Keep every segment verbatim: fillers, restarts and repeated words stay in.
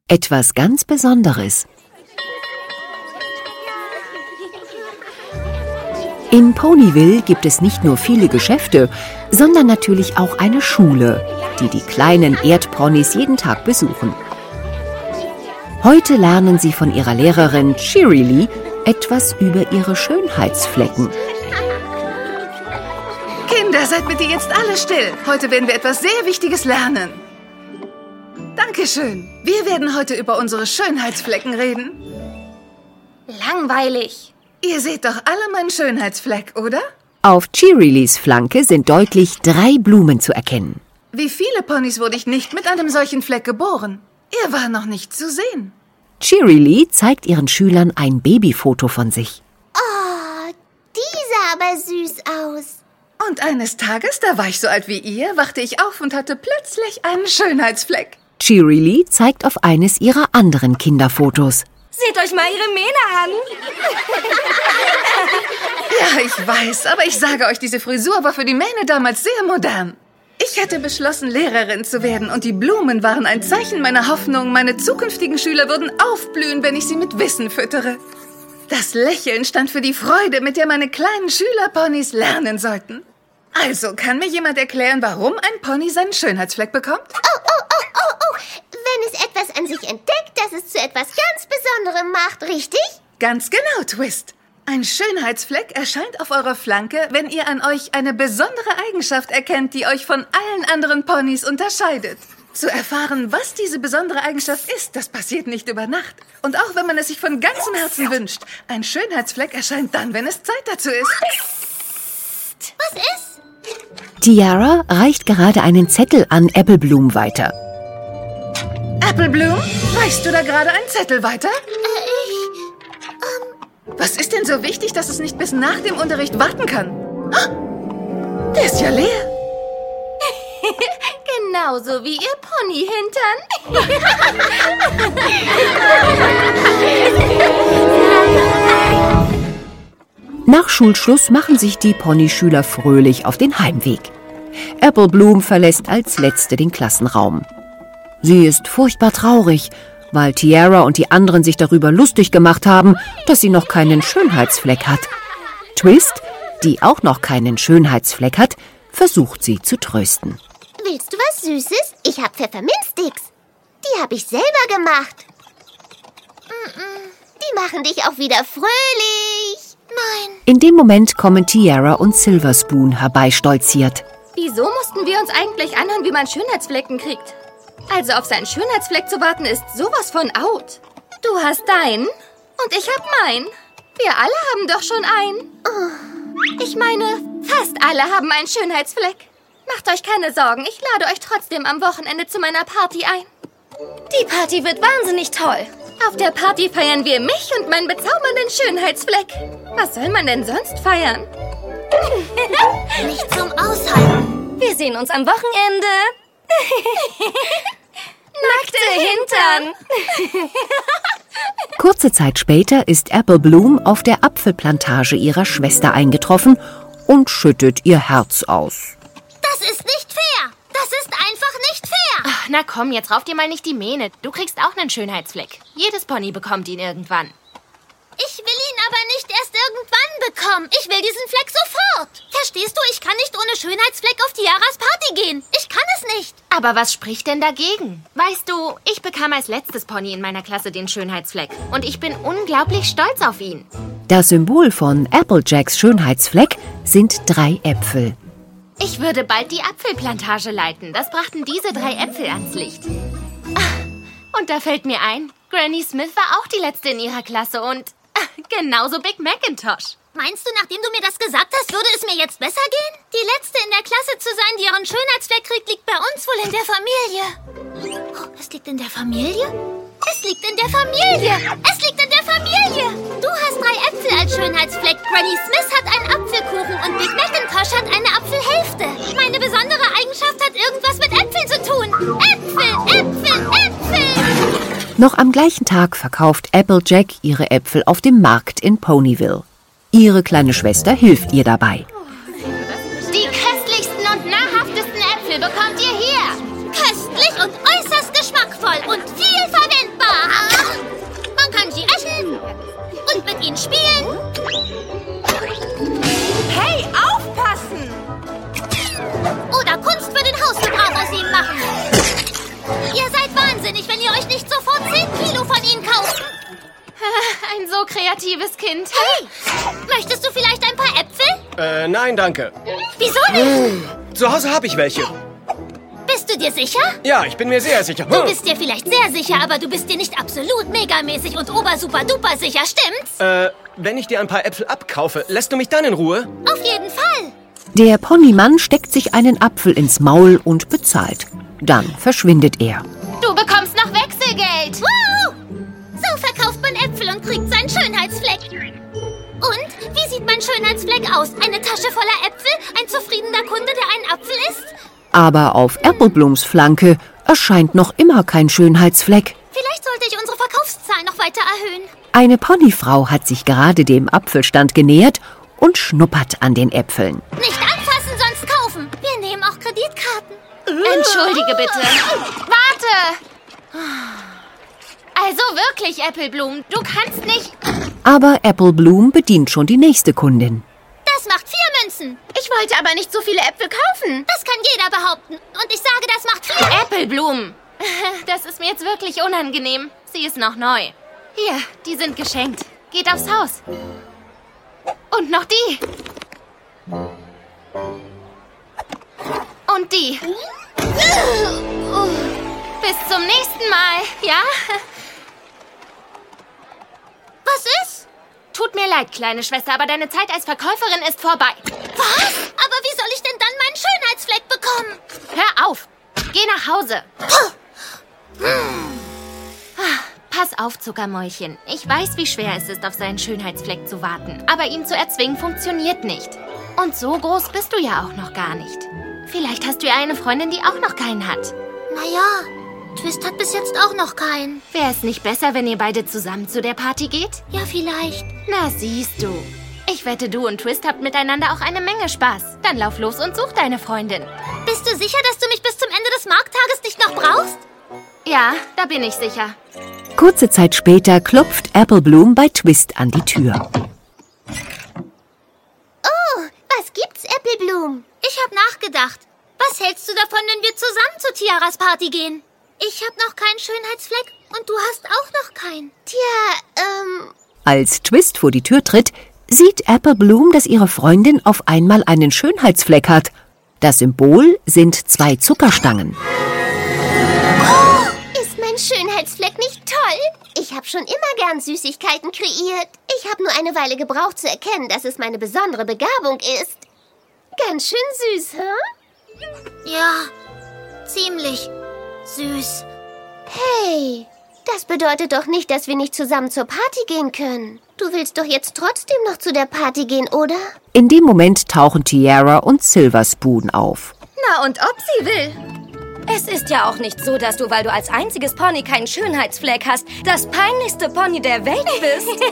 Etwas ganz Besonderes. In Ponyville gibt es nicht nur viele Geschäfte, sondern natürlich auch eine Schule, die die kleinen Erdponys jeden Tag besuchen. Heute lernen sie von ihrer Lehrerin Cheerilee etwas über ihre Schönheitsflecken. Kinder, seid bitte jetzt alle still. Heute werden wir etwas sehr Wichtiges lernen. Dankeschön. Wir werden heute über unsere Schönheitsflecken reden. Langweilig. Ihr seht doch alle meinen Schönheitsfleck, oder? Auf Cheerilees Flanke sind deutlich drei Blumen zu erkennen. Wie viele Ponys wurde ich nicht mit einem solchen Fleck geboren? Er war noch nicht zu sehen. Cheerilee zeigt ihren Schülern ein Babyfoto von sich. Oh, die sah aber süß aus. Und eines Tages, da war ich so alt wie ihr, wachte ich auf und hatte plötzlich einen Schönheitsfleck. Cheerilee zeigt auf eines ihrer anderen Kinderfotos. Seht euch mal ihre Mähne an. Ja, ich weiß, aber ich sage euch, diese Frisur war für die Mähne damals sehr modern. Ich hatte beschlossen, Lehrerin zu werden und die Blumen waren ein Zeichen meiner Hoffnung, meine zukünftigen Schüler würden aufblühen, wenn ich sie mit Wissen füttere. Das Lächeln stand für die Freude, mit der meine kleinen Schülerponys lernen sollten. Also, kann mir jemand erklären, warum ein Pony seinen Schönheitsfleck bekommt? Oh, oh, oh, oh, oh. Wenn es etwas an sich entdeckt, das es zu etwas ganz Besonderem macht, richtig? Ganz genau, Twist. Ein Schönheitsfleck erscheint auf eurer Flanke, wenn ihr an euch eine besondere Eigenschaft erkennt, die euch von allen anderen Ponys unterscheidet. Zu erfahren, was diese besondere Eigenschaft ist, das passiert nicht über Nacht. Und auch wenn man es sich von ganzem Herzen wünscht, ein Schönheitsfleck erscheint dann, wenn es Zeit dazu ist. Psst. Was ist? Tiara reicht gerade einen Zettel an Applebloom weiter. Applebloom, reichst du da gerade einen Zettel weiter? Äh, ich... Ähm... Was ist denn so wichtig, dass es nicht bis nach dem Unterricht warten kann? Oh, der ist ja leer. Genauso wie ihr Ponyhintern. Nach Schulschluss machen sich die Ponyschüler fröhlich auf den Heimweg. Applebloom verlässt als Letzte den Klassenraum. Sie ist furchtbar traurig, weil Tiara und die anderen sich darüber lustig gemacht haben, dass sie noch keinen Schönheitsfleck hat. Twist, die auch noch keinen Schönheitsfleck hat, versucht sie zu trösten. Willst du was Süßes? Ich hab Pfefferminzsticks. Die habe ich selber gemacht. Die machen dich auch wieder fröhlich. Nein. In dem Moment kommen Tiara und Silverspoon herbeistolziert. Wieso mussten wir uns eigentlich anhören, wie man Schönheitsflecken kriegt? Also auf seinen Schönheitsfleck zu warten, ist sowas von out. Du hast deinen und ich hab meinen. Wir alle haben doch schon einen. Oh. Ich meine, fast alle haben einen Schönheitsfleck. Macht euch keine Sorgen, ich lade euch trotzdem am Wochenende zu meiner Party ein. Die Party wird wahnsinnig toll. Auf der Party feiern wir mich und meinen bezaubernden Schönheitsfleck. Was soll man denn sonst feiern? Nicht zum Aushalten. Wir sehen uns am Wochenende. Nackte Hintern. Kurze Zeit später ist Applebloom auf der Apfelplantage ihrer Schwester eingetroffen und schüttet ihr Herz aus. Das ist nicht fair. Das ist einfach nicht fair. Ach, na komm, jetzt rauf dir mal nicht die Mähne. Du kriegst auch einen Schönheitsfleck. Jedes Pony bekommt ihn irgendwann. Ich will ihn aber nicht erst irgendwann bekommen. Ich will diesen Fleck sofort. Verstehst du, ich kann nicht ohne Schönheitsfleck auf Tiaras Party gehen. Ich kann es nicht. Aber was spricht denn dagegen? Weißt du, ich bekam als letztes Pony in meiner Klasse den Schönheitsfleck. Und ich bin unglaublich stolz auf ihn. Das Symbol von Applejacks Schönheitsfleck sind drei Äpfel. Ich würde bald die Apfelplantage leiten. Das brachten diese drei Äpfel ans Licht. Und da fällt mir ein, Granny Smith war auch die letzte in ihrer Klasse und genauso Big Macintosh. Meinst du, nachdem du mir das gesagt hast, würde es mir jetzt besser gehen? Die letzte in der Klasse zu sein, die ihren Schönheitsfleck kriegt, liegt bei uns wohl in der Familie. Oh, es liegt in der Familie? Es liegt in der Familie! Es liegt in der Familie! Du hast drei Äpfel als Schönheitsfleck. Granny Smith hat einen Apfelkuchen und Big Macintosh hat eine Apfelhälfte. Meine besondere Eigenschaft hat irgendwas mit Äpfeln zu tun. Äpfel, Äpfel, Äpfel! Noch am gleichen Tag verkauft Applejack ihre Äpfel auf dem Markt in Ponyville. Ihre kleine Schwester hilft ihr dabei. Die köstlichsten und nahrhaftesten Äpfel bekommt ihr hier. Köstlich und äußerst geschmackvoll und viel verwendbar. Halloween spielen? Hey, aufpassen! Oder Kunst für den Hausgebrauch aus ihnen machen? Ihr seid wahnsinnig, wenn ihr euch nicht sofort zehn Kilo von ihnen kauft. Ein so kreatives Kind. Hey, möchtest du vielleicht ein paar Äpfel? Äh, nein, danke. Wieso nicht? Zu Hause habe ich welche. Bist du dir sicher? Ja, ich bin mir sehr sicher. Du bist dir vielleicht sehr sicher, aber du bist dir nicht absolut megamäßig und obersuper-duper sicher, stimmt's? Äh, wenn ich dir ein paar Äpfel abkaufe, lässt du mich dann in Ruhe? Auf jeden Fall. Der Ponymann steckt sich einen Apfel ins Maul und bezahlt. Dann verschwindet er. Du bekommst noch Wechselgeld. Wow! So verkauft man Äpfel und kriegt seinen Schönheitsfleck. Und? Wie sieht mein Schönheitsfleck aus? Eine Tasche voller Äpfel? Ein zufriedener Kunde, der einen Apfel isst? Aber auf Appleblooms Flanke erscheint noch immer kein Schönheitsfleck. Vielleicht sollte ich unsere Verkaufszahlen noch weiter erhöhen. Eine Ponyfrau hat sich gerade dem Apfelstand genähert und schnuppert an den Äpfeln. Nicht anfassen, sonst kaufen. Wir nehmen auch Kreditkarten. Entschuldige bitte. Warte! Also wirklich, Applebloom, du kannst nicht... Aber Applebloom bedient schon die nächste Kundin. Das macht vier Münzen. Ich wollte aber nicht so viele Äpfel kaufen. Das kann jeder behaupten. Und ich sage, das macht vier. Applebloom! Das ist mir jetzt wirklich unangenehm. Sie ist noch neu. Hier, die sind geschenkt. Geht aufs Haus. Und noch die. Und die. Bis zum nächsten Mal, ja? Was ist? Tut mir leid, kleine Schwester, aber deine Zeit als Verkäuferin ist vorbei. Was? Aber wie soll ich denn dann meinen Schönheitsfleck bekommen? Hör auf! Geh nach Hause. Pass auf, Zuckermäulchen. Ich weiß, wie schwer es ist, auf seinen Schönheitsfleck zu warten. Aber ihn zu erzwingen funktioniert nicht. Und so groß bist du ja auch noch gar nicht. Vielleicht hast du ja eine Freundin, die auch noch keinen hat. Naja, Twist hat bis jetzt auch noch keinen. Wäre es nicht besser, wenn ihr beide zusammen zu der Party geht? Ja, vielleicht. Na, siehst du. Ich wette, du und Twist habt miteinander auch eine Menge Spaß. Dann lauf los und such deine Freundin. Bist du sicher, dass du mich bis zum Ende des Markttages nicht noch brauchst? Ja, da bin ich sicher. Kurze Zeit später klopft Applebloom bei Twist an die Tür. Oh, was gibt's, Applebloom? Ich hab nachgedacht. Was hältst du davon, wenn wir zusammen zu Tiaras Party gehen? Ich hab noch keinen Schönheitsfleck und du hast auch noch keinen. Tja, ähm... Als Twist vor die Tür tritt, sieht Applebloom, dass ihre Freundin auf einmal einen Schönheitsfleck hat. Das Symbol sind zwei Zuckerstangen. Oh, ist mein Schönheitsfleck nicht toll? Ich habe schon immer gern Süßigkeiten kreiert. Ich habe nur eine Weile gebraucht zu erkennen, dass es meine besondere Begabung ist. Ganz schön süß, hä? Ja, ziemlich süß. Hey, das bedeutet doch nicht, dass wir nicht zusammen zur Party gehen können. Du willst doch jetzt trotzdem noch zu der Party gehen, oder? In dem Moment tauchen Tiara und Silverspoon auf. Na, und ob sie will. Es ist ja auch nicht so, dass du, weil du als einziges Pony keinen Schönheitsfleck hast, das peinlichste Pony der Welt bist.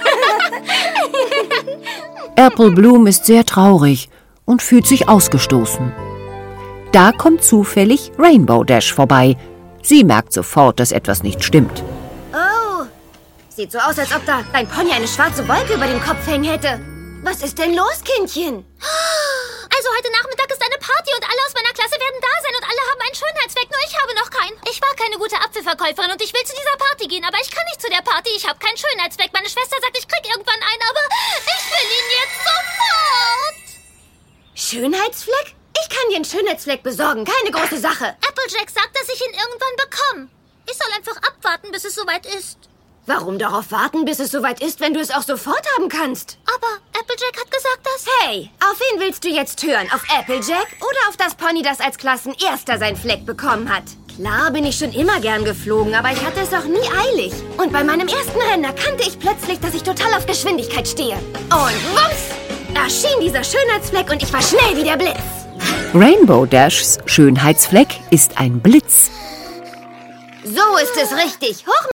Applebloom ist sehr traurig und fühlt sich ausgestoßen. Da kommt zufällig Rainbow Dash vorbei. Sie merkt sofort, dass etwas nicht stimmt. Oh, sieht so aus, als ob da dein Pony eine schwarze Wolke über dem Kopf hängen hätte. Was ist denn los, Kindchen? Also heute Nachmittag ist eine Party und alle aus meiner Klasse werden da sein und alle haben einen Schönheitsfleck, nur ich habe noch keinen. Ich war keine gute Apfelverkäuferin und ich will zu dieser Party gehen, aber ich kann nicht zu der Party, ich habe keinen Schönheitsfleck. Meine Schwester sagt, ich krieg irgendwann einen, aber ich will ihn jetzt sofort. Schönheitsfleck? Ich kann dir einen Schönheitsfleck besorgen, keine große Sache. Applejack sagt, dass ich ihn irgendwann bekomme. Ich soll einfach abwarten, bis es soweit ist. Warum darauf warten, bis es soweit ist, wenn du es auch sofort haben kannst? Aber Applejack hat gesagt, dass... Hey, auf wen willst du jetzt hören? Auf Applejack oder auf das Pony, das als Klassenerster seinen Fleck bekommen hat? Klar bin ich schon immer gern geflogen, aber ich hatte es auch nie eilig. Und bei meinem ersten Rennen erkannte ich plötzlich, dass ich total auf Geschwindigkeit stehe. Und wumms, erschien dieser Schönheitsfleck und ich war schnell wie der Blitz. Rainbow Dashs Schönheitsfleck ist ein Blitz. So ist es richtig. Hoch